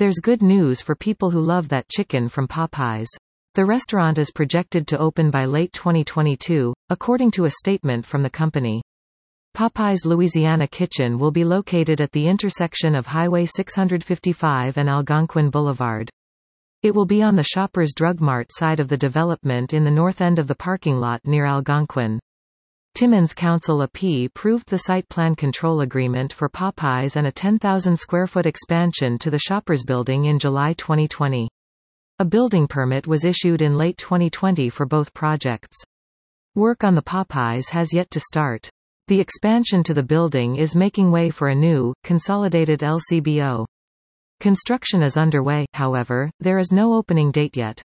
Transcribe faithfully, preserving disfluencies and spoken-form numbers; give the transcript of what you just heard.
There's good news for people who love that chicken from Popeyes. The restaurant is projected to open by late twenty twenty-two, according to a statement from the company. Popeyes Louisiana Kitchen will be located at the intersection of Highway six fifty-five and Algonquin Boulevard. It will be on the Shoppers Drug Mart side of the development in the north end of the parking lot near Algonquin. Timmins Council approved the site plan control agreement for Popeyes and a ten thousand square foot expansion to the Shoppers building in July twenty twenty. A building permit was issued in late twenty twenty for both projects. Work on the Popeyes has yet to start. The expansion to the building is making way for a new, consolidated L C B O. Construction is underway, however, there is no opening date yet.